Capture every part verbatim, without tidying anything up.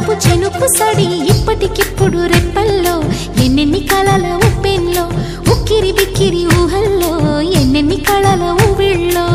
వలపు చినుకు సడి ఇప్పటికిప్పుడు రెప్పల్లో ఎన్నెన్ని కళల ఉప్పెన్లో ఉక్కిరి బిక్కిరి ఊహల్లో ఎన్నెన్ని కళల ఊవిళ్ళో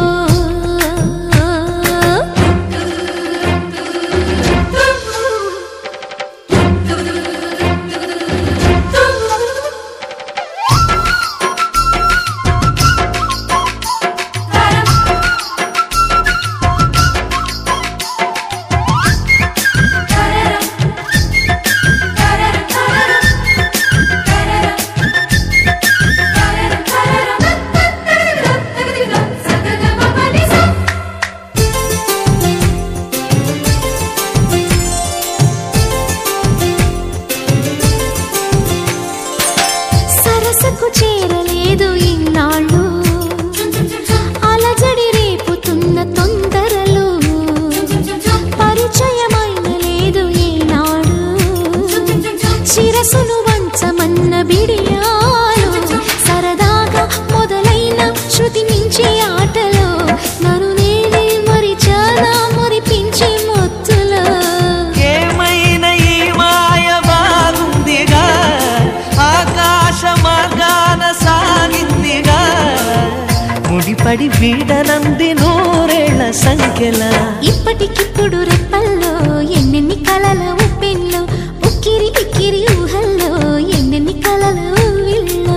చేరలేదు ఇన్నాళ్ళు అలజడి రేపుతున్న తొందరలు పరిచయమైన లేదు ఈనాడు శిరసును వంచమన్న బిడియాలు సరదాగా మొదలైన శృతి మించి ఆటలో నన్ను నేనే మరిచానా మురిపించి మొత్తులో ఏమైనా ఈ మాయ బాగుందిగా ఆకాశ మార్గాన సాగిందిగా ముడిపడి వీడనంది నూరేళ్ల సంఖ్యల ఇప్పటికిప్పుడు రెప్పల్లో ఎన్నెన్ని కళల ఉప్పెన్లో ఉక్కిరి బిక్కిరి ఊహల్లో ఎన్నెన్ని కళల ఊవిళ్ళో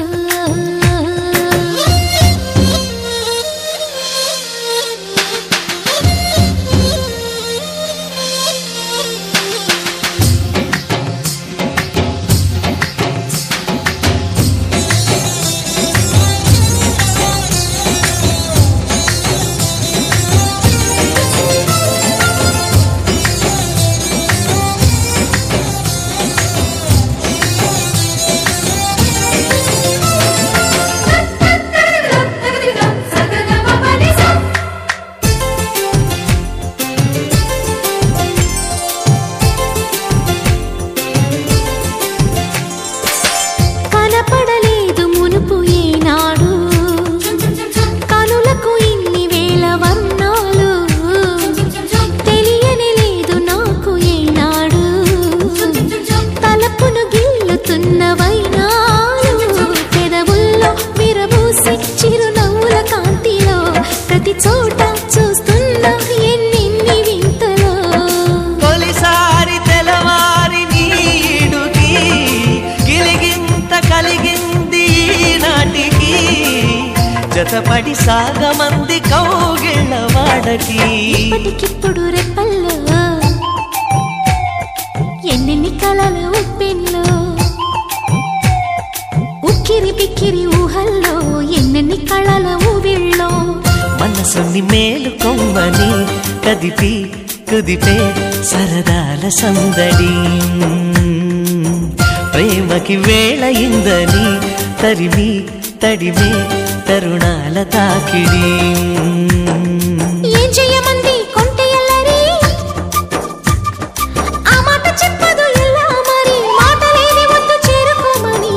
కనపడలేదు మునుపు ఏనాడు కనులకు ఇన్ని వేల వర్ణాలు తెలియని లేదు నాకు ఏనాడు తలపును గిల్లుతున్న వైనాలు పెదవుల్లో విరబూసి చిరునవ్వుల కాంతిలో ప్రతి చోట చూస్తున్న ఎన్నెన్ని వింతలో తొలిసారి తెలవారి నీడుకి గిలిగింత కలిగింది నాటికి జతపడి సాగమంది కౌగిళ్ళ వాడకి ఇప్పటికిప్పుడు రెప్పల్లో ఎన్నెన్ని కళల ఉప్పెన్లో ఉక్కిరి బిక్కిరి ఊహల్లో ఎన్నెన్ని కళల ఊవిళ్ళో మనసుని మేలు కొమ్మని కదిపి కుదిపే సరదాల సందడి ప్రేమకి వేళ ఇందని తరిమి తడిమే తరుణాల తాకిడి ఏం చెయ్యమంది కొంటె ఎల్లరి ఆ మాట చెప్పదు ఎలా మరి మాటలేని వద్దు చేరుకోమని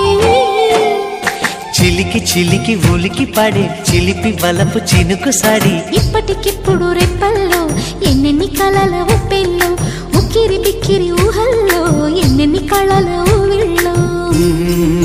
చిలికి చిలికి ఉలికి పడే చిలిపి బలపు చినుకు సాడి ఇప్పటికిప్పుడు రెప్పల్లో ఎన్నెన్ని కళల ఉప్పెల్లో ఉక్కిరి బిక్కిరి ఊహల్లో ఎన్నెన్ని కళల ఊవిళ్ళో